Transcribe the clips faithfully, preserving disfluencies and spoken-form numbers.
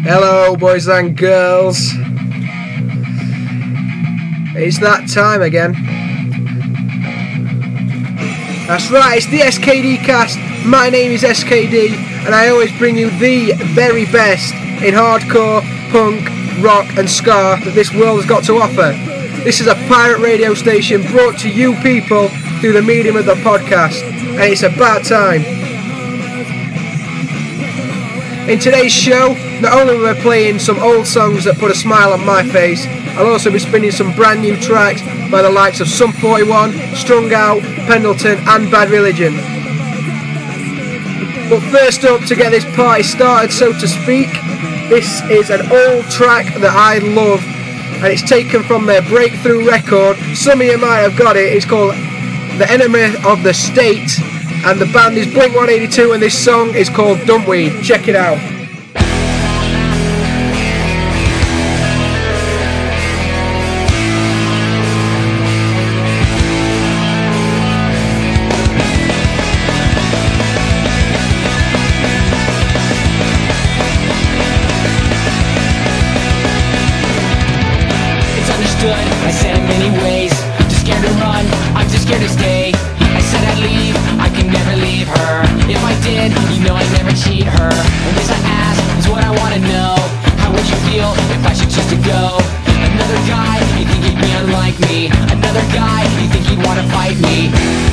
Hello, boys and girls. It's that time again. That's right, it's the S K D cast. My name is S K D, and I always bring you the very best in hardcore, punk, rock and ska that this world has got to offer. This is a pirate radio station brought to you people through the medium of the podcast, and it's about time. In today's show, not only will we playing some old songs that put a smile on my face, I'll also be spinning some brand new tracks by the likes of Sum forty-one, Strung Out, Pendleton and Bad Religion. But first up, to get this party started, so to speak, this is an old track that I love, and it's taken from their breakthrough record. Some of you might have got it. It's called The Enemy of the State, and the band is Blink one eighty-two, and this song is called Dumpweed. Check it out. I said in many ways, too scared to run, I'm too scared to stay. I said I'd leave, I can never leave her. If I did, you know I'd never cheat her. And this I ask is what I wanna know. How would you feel if I should choose to go? Another guy, you think he'd be unlike me? Another guy, you think he'd wanna fight me?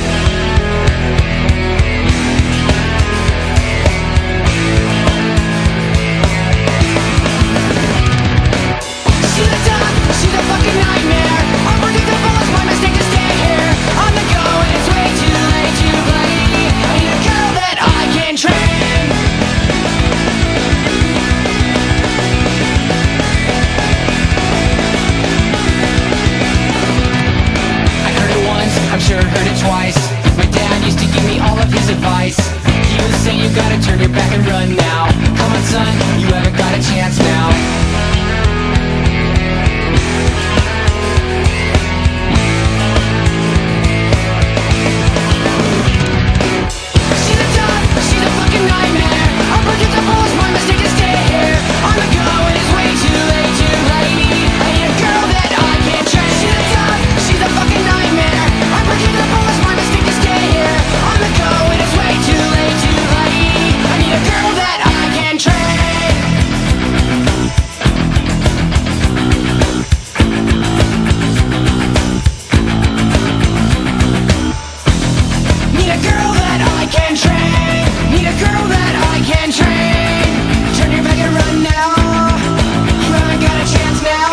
Advice. He would say you gotta turn your back and run now. Come on son, you haven't got a chance now. She's a dog, she's a fucking nightmare. Unpredictable is my mistake to stay here. On the go and it's way too late to lady. I need a girl that I can't train. She's a dog, she's a fucking nightmare. Unpredictable is my mistake to stay here. On the go and it's way too late to lady. I need a girl that I can train. Need a girl that I can train. Need a girl that I can train. Turn your back and run now. You haven't got a chance now.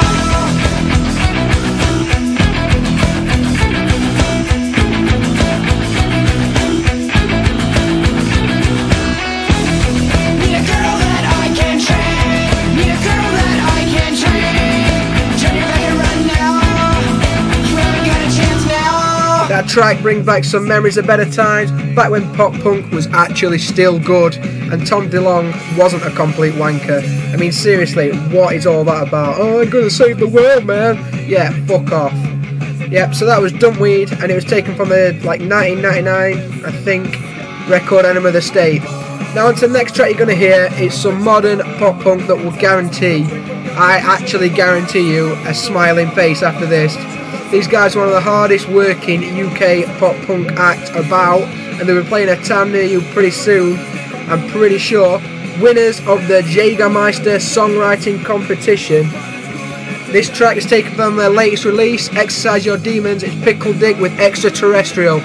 Need a girl that I can train. Need a girl that I can train. Turn your back and run now. You haven't got a chance now. That track brings back some memories of better times, back when pop punk was actually still good and Tom DeLonge wasn't a complete wanker. I mean, seriously, what is all that about? Oh, I'm gonna save the world, man. Yeah, fuck off. Yep, so that was Dumpweed, and it was taken from the like nineteen ninety-nine, I think, record Enemy of the State. Now on to the next track you're gonna hear. It's some modern pop punk that will guarantee, I actually guarantee you, a smiling face after this. These guys are one of the hardest working U K pop punk acts about, and they'll be playing a town near you pretty soon, I'm pretty sure. Winners of the Jägermeister songwriting competition. This track is taken from their latest release, Exercise Your Demons. It's Pickle Dick with Extraterrestrial.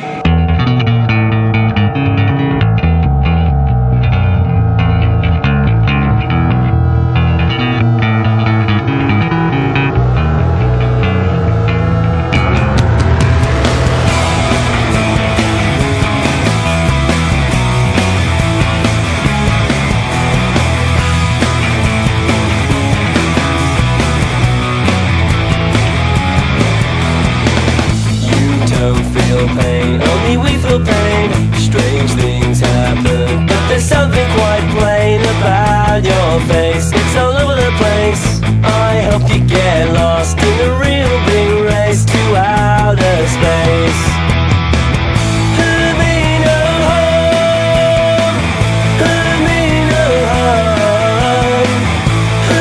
Pain, only we feel pain. Strange things happen, but there's something quite plain about your face. It's all over the place. I hope you get lost in a real big race to outer space. Let me know home, let me know home.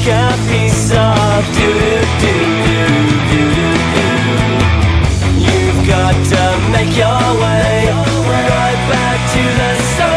like a piece of doo-doo-doo-doo-doo-doo. You've got to make your way right back to the sun.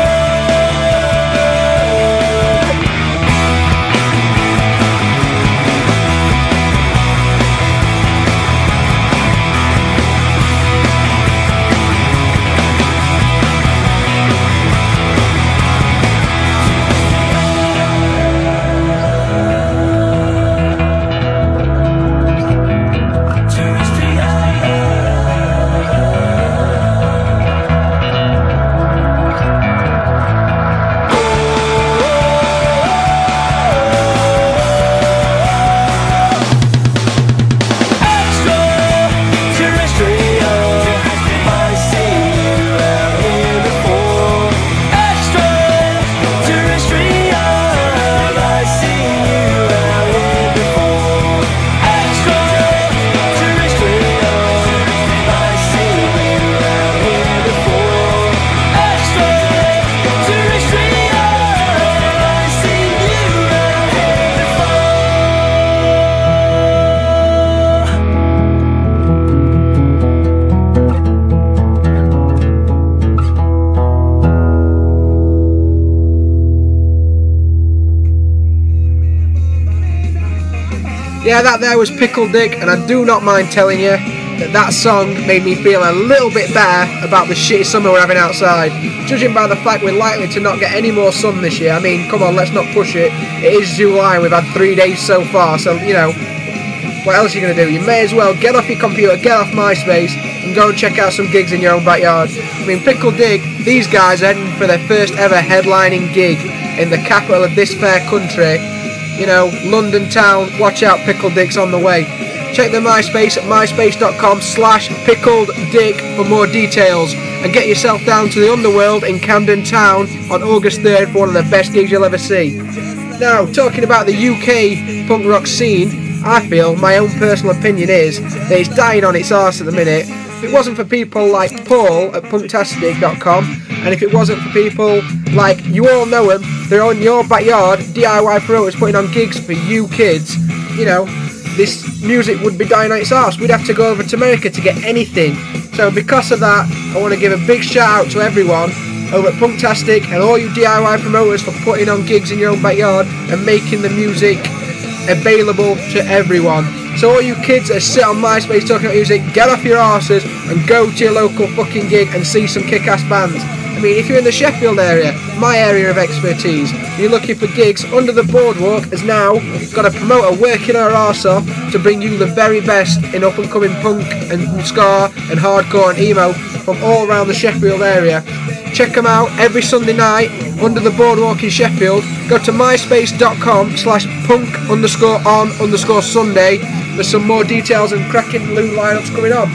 Yeah, that there was Pickle Dick, and I do not mind telling you that that song made me feel a little bit better about the shitty summer we're having outside. Judging by the fact we're likely to not get any more sun this year, I mean, come on, let's not push it. It is July and we've had three days so far, so, you know, what else are you going to do? You may as well get off your computer, get off MySpace, and go and check out some gigs in your own backyard. I mean, Pickle Dick, these guys are heading for their first ever headlining gig in the capital of this fair country. You know, London town, watch out, Pickle Dick's on the way. Check the MySpace at myspace.com slash pickled dick for more details. And get yourself down to the Underworld in Camden Town on August third for one of the best gigs you'll ever see. Now, talking about the U K punk rock scene, I feel, my own personal opinion is, that it's dying on its arse at the minute. If it wasn't for people like Paul at punktastic dot com, and if it wasn't for people like, you all know them, they're on your backyard, D I Y promoters putting on gigs for you kids, you know, this music would be dying on its arse. We'd have to go over to America to get anything. So because of that, I want to give a big shout out to everyone over at Punktastic and all you D I Y promoters for putting on gigs in your own backyard and making the music available to everyone. So all you kids that sit on MySpace talking about music, get off your arses and go to your local fucking gig and see some kick-ass bands. I mean, if you're in the Sheffield area, my area of expertise, you're looking for gigs, Under the Boardwalk has now got a promoter working her arse off to bring you the very best in up-and-coming punk and ska and hardcore and emo from all around the Sheffield area. Check them out every Sunday night, Under the Boardwalk in Sheffield. Go to myspace.com slash punk underscore on underscore Sunday for some more details and cracking new lineups coming on.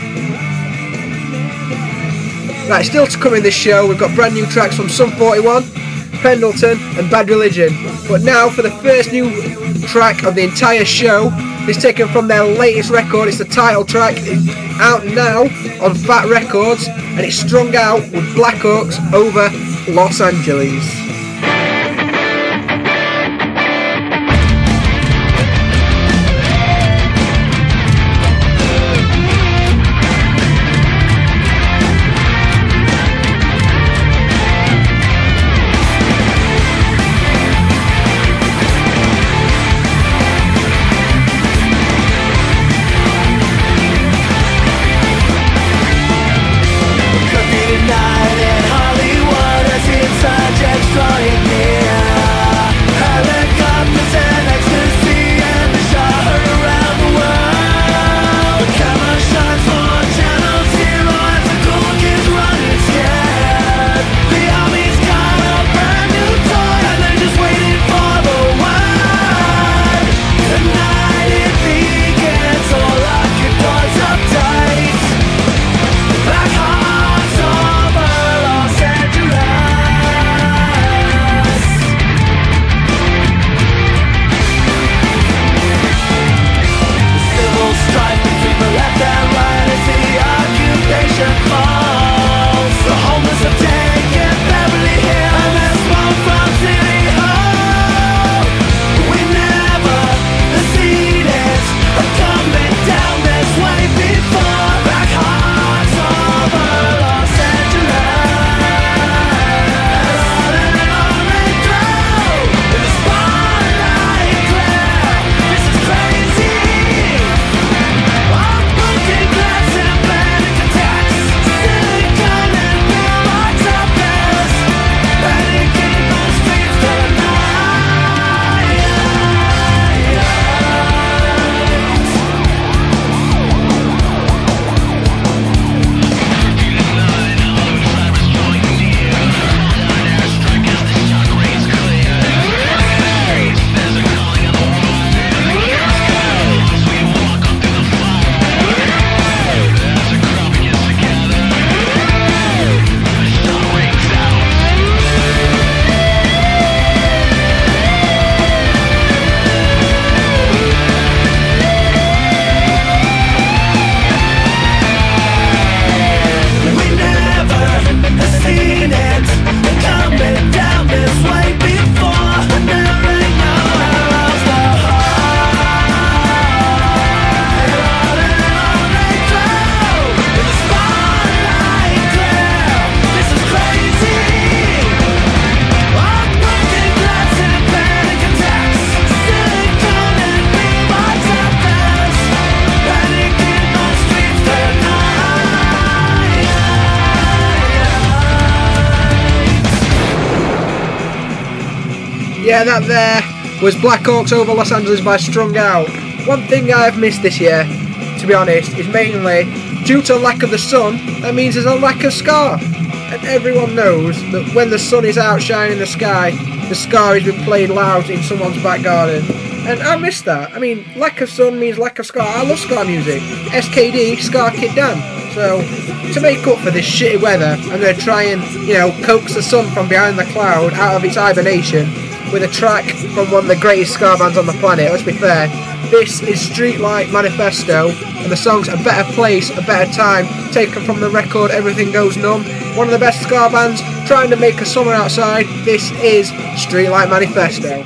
Right, still to come in this show, we've got brand new tracks from Sum forty-one, Pendleton and Bad Religion. But now for the first new track of the entire show, it's taken from their latest record. It's the title track. It's out now on Fat Records and it's strung out with Black Oaks over Los Angeles. Extra Yeah, that there was Black Hawks over Los Angeles by Strung Out. One thing I have missed this year, to be honest, is mainly due to lack of the sun. That means there's a lack of ska. And everyone knows that when the sun is outshining the sky, the ska is being played loud in someone's back garden. And I miss that. I mean, lack of sun means lack of ska. I love ska music. S K D, Ska Kid Dan. So, to make up for this shitty weather, I'm going to try and, you know, coax the sun from behind the cloud out of its hibernation with a track from one of the greatest ska bands on the planet. Let's be fair. This is Streetlight Manifesto, and the song's A Better Place, A Better Time, taken from the record Everything Goes Numb. One of the best ska bands trying to make a summer outside. This is Streetlight Manifesto.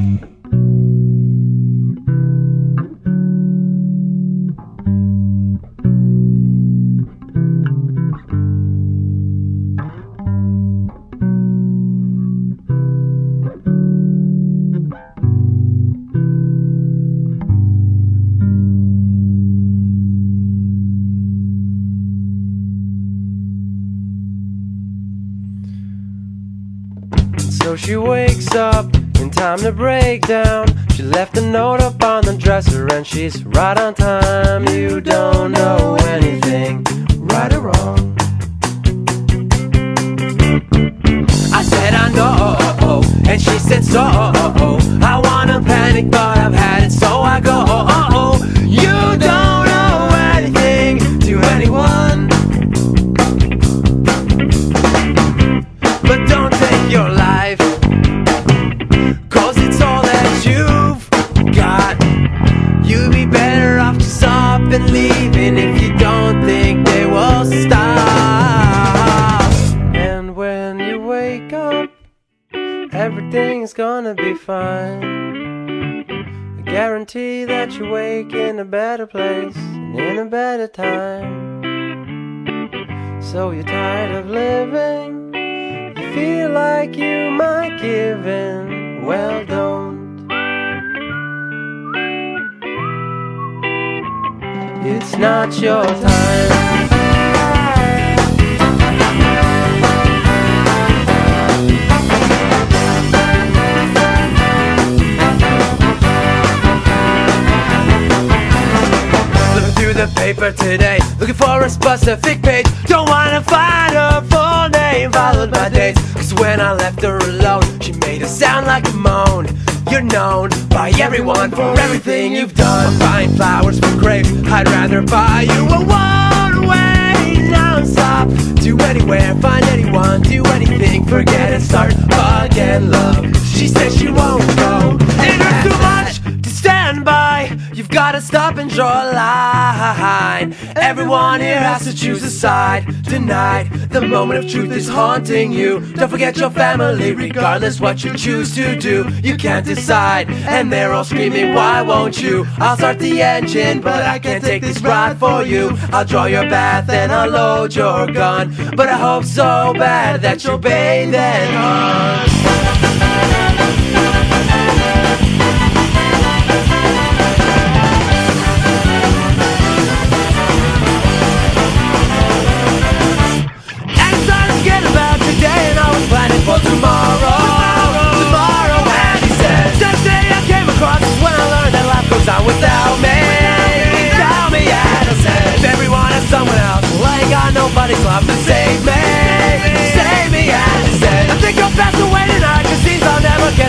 So she wakes up in time to break down. She left a note up on the dresser and she's right on time. You don't know anything, right or wrong. I said I know, and she said so. I wanna panic but I've had it, so I go. You don't know anything to anyone, but don't take your life, cause it's all that you've got. You'd be better off just up and leaving if you don't think they will stop. And when you wake up, everything's gonna be fine. I guarantee that you wake in a better place and in a better time. So you're tired of living, you feel like you might give in. Well, don't. It's not your time. The paper today, looking for a specific page. Don't wanna find her full name followed by dates, cause when I left her alone, she made it sound like a moan. You're known by everyone for everything you've done. I'm buying flowers for crave, I'd rather buy you a one-way non-stop. Do anywhere, find anyone, do anything, forget it, start again, love. She says she won't go, it hurts too much to stand by. You've gotta stop and draw a line. Everyone here has to choose a side. Tonight, the moment of truth is haunting you. Don't forget your family, regardless what you choose to do. You can't decide, and they're all screaming, why won't you? I'll start the engine, but I can't take this ride for you. I'll draw your bath and I'll load your gun, but I hope so bad that you'll bathe and run. For tomorrow, tomorrow, and he says, that day I came across is when I learned that life goes on without me, without me, and I said, if everyone has someone else, well, I ain't got nobody's love to save me, save me, and he said, I think I'll pass away tonight, cause seems I'll never get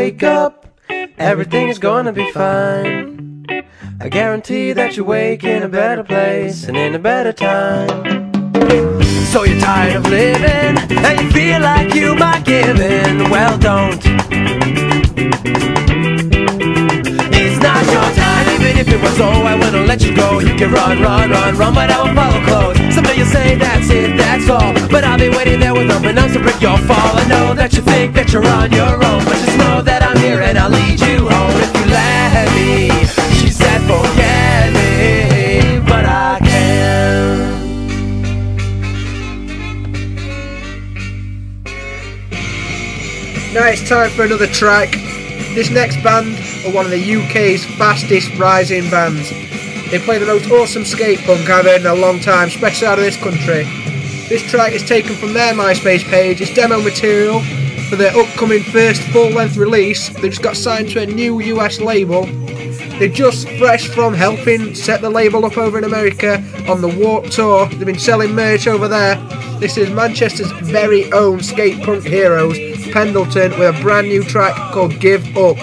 wake up, everything is gonna be fine. I guarantee that you wake in a better place and in a better time. So you're tired of living, and you feel like you might give in. Well, don't. It's not your time, even if it was. Oh, I wouldn't let you go. You can run, run, run, run, but I will follow close. Someday you'll say that's it, that's all, but I'll be waiting there with open arms to break your fall. I know that you think that you're on your own, but just know that I'm here and I'll lead you home if you let me. She said forget me, but I can't. Now it's time for another track. This next band are one of the U K's fastest rising bands. They play the most awesome skate punk I've heard in a long time, especially out of this country. This track is taken from their MySpace page. It's demo material for their upcoming first full-length release. They just got signed to a new U S label. They're just fresh from helping set the label up over in America on the Warped Tour. They've been selling merch over there. This is Manchester's very own skate punk heroes, Pendleton, with a brand new track called Give Up.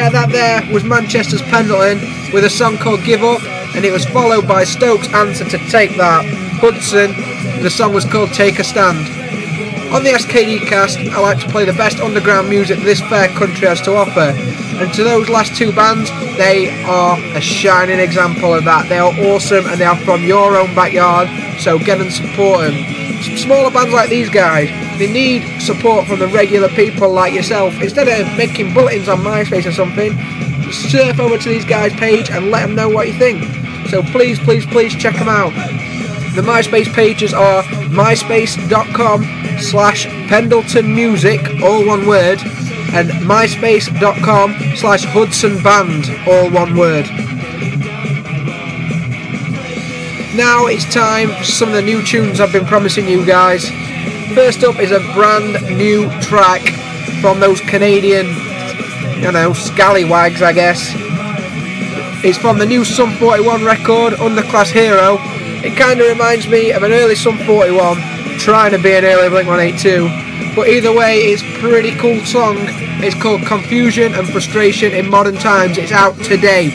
Yeah, that there was Manchester's Pendleton with a song called Give Up, and it was followed by Stokes' answer to Take That, Hudson. The song was called Take a Stand. On the S K D cast, I like to play the best underground music this fair country has to offer, and to those last two bands, they are a shining example of that. They are awesome and they are from your own backyard, so get and support them. Some smaller bands like these guys, they need support from the regular people like yourself. Instead of making bulletins on MySpace or something, surf over to these guys' page and let them know what you think. So please, please, please check them out. The MySpace pages are myspace.com slash Pendleton Music, all one word, and myspace.com slash Hudson Band, all one word. Now it's time for some of the new tunes I've been promising you guys. First up is a brand new track from those Canadian, you know, scallywags, I guess. It's from the new Sum forty-one record, Underclass Hero. It kind of reminds me of an early Sum forty-one, trying to be an early Blink one eighty-two. But either way, it's a pretty cool song. It's called Confusion and Frustration in Modern Times. It's out today.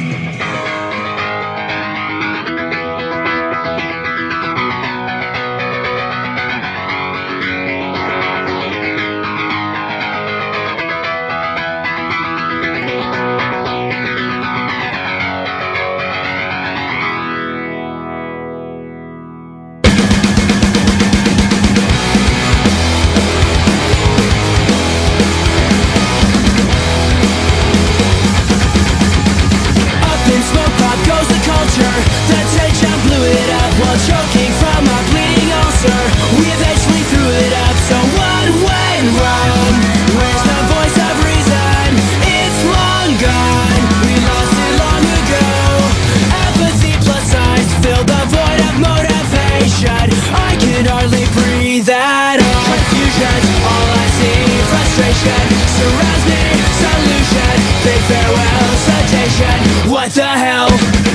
What the hell?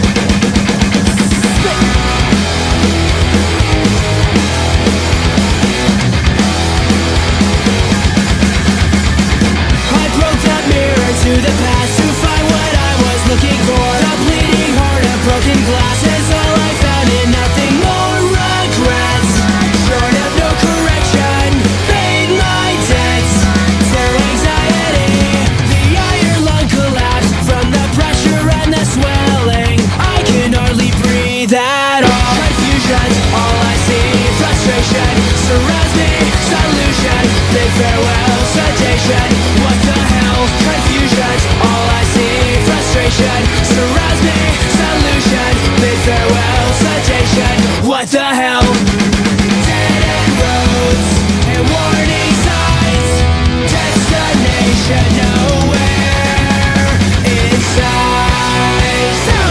I broke that mirror to the past to find what I was looking for. A bleeding heart, a broken glass is all I found, and nothing more regrets. Short of no correction, paid my debts. Their anxiety, the iron lung collapse from the pressure and the swelling. I can hardly breathe at all. Confusion, all I see. Frustration surrounds me. Solution, big farewell. Sedation, what the hell? Confusion, all I see. Frustration surrounds me. Solution, big farewell. Sedation, what the hell? Dead end roads and warning signs. Destination nowhere inside. So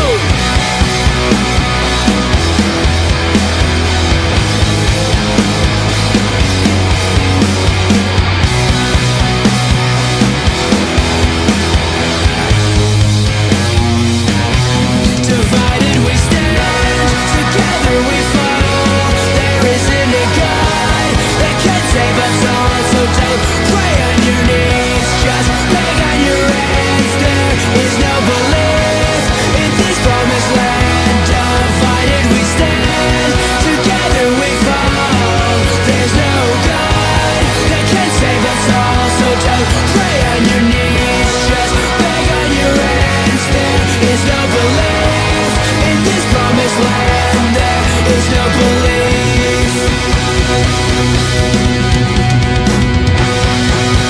divided we stand, together we fall. There isn't a God that can save us all, so don't pray on your knees, just beg on your hands. There is no belief in this promised land. Divided we stand, together we fall. There's no God that can save us all, so don't pray on your knees, just beg on your hands. There is no belief in this promised land. There is no belief.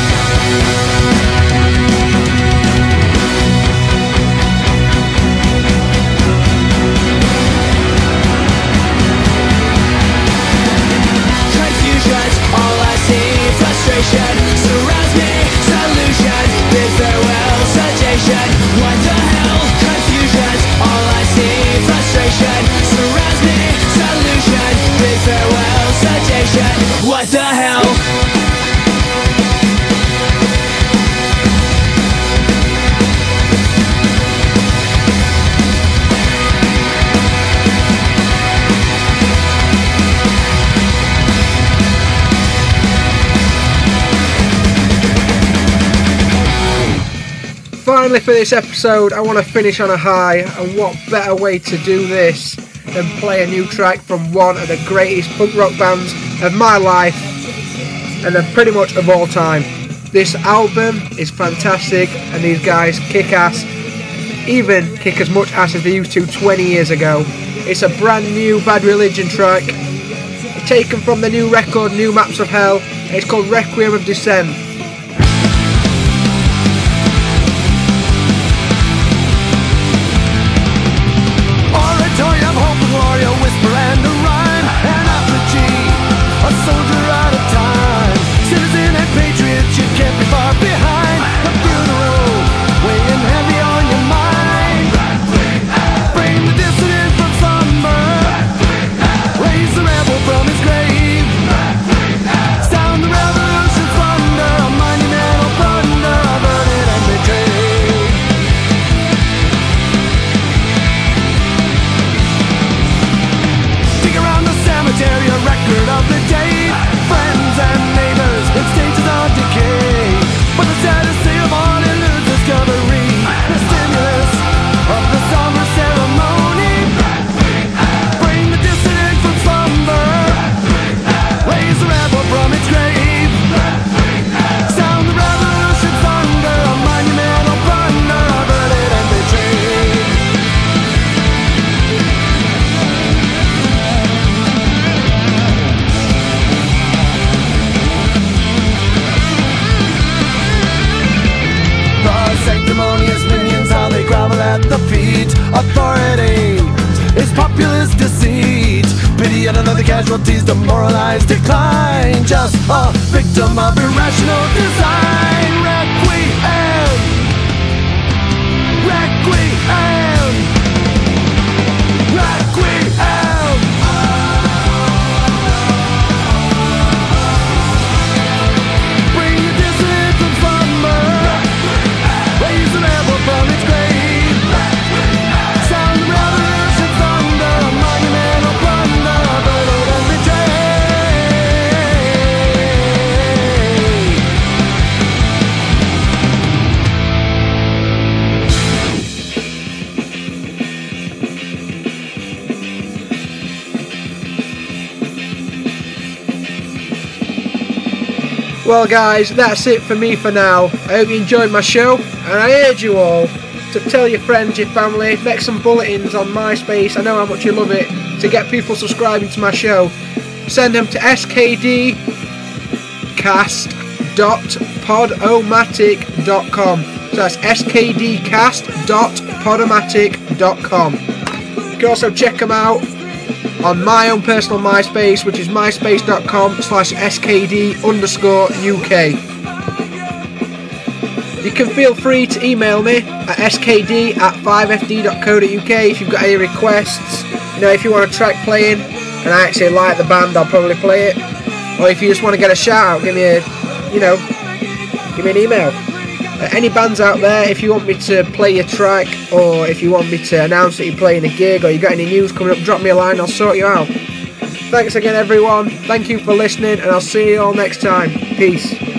finally, for this episode, I want to finish on a high, and what better way to do this than play a new track from one of the greatest punk rock bands of my life, and of pretty much of all time. This album is fantastic, and these guys kick ass, even kick as much ass as they used to twenty years ago. It's a brand new Bad Religion track, taken from the new record New Maps of Hell, and it's called Requiem of Dissent. Oratory of hope and glory, a whisper and a rhyme, an apology, a soldier out of time. Citizen and patriot, you can't be far behind. A funeral, weighing heavy on your mind. Bring the dissident from slumber, raise the rebel from his grave. Sound the revolution's thunder, a monumental thunder, averted and betrayed. Dig around the cemetery, a record of the day. Friends and neighbors in stages of decay. But the saddest thing of all, eludes discovery. The stimulus of the somber ceremony. Bring the dissident from slumber, raise the rebel from its grave. Sound the revolution thunder, a monumental thunder, averted and betrayed. The sanctimonious minions, how they grovel at the feet. Authority is populist deceit. Pity on another casualty's demoralized decline. Just a victim of irrational design. Requiem, Requiem, Requiem. Bring the dissident from slumber, raise the rebel from its grave. Sound the revolution thunder, a monumental thunder, averted and betrayed. Well guys, that's it for me for now. I hope you enjoyed my show, and I urge you all to tell your friends, your family, make some bulletins on MySpace, I know how much you love it, to get people subscribing to my show. Send them to s k d cast dot podomatic dot com. So that's s k d cast dot podomatic dot com. You can also check them out on my own personal MySpace, which is myspace.com slash skd underscore UK. You can feel free to email me at skd at five f d dot co dot uk if you've got any requests. You know, if you want a track playing and I actually like the band, I'll probably play it. Or if you just want to get a shout out, give me a, you know, give me an email. Uh, any bands out there, if you want me to play your track, or if you want me to announce that you're playing a gig, or you got any news coming up, drop me a line, I'll sort you out. Thanks again everyone, thank you for listening, and I'll see you all next time. Peace.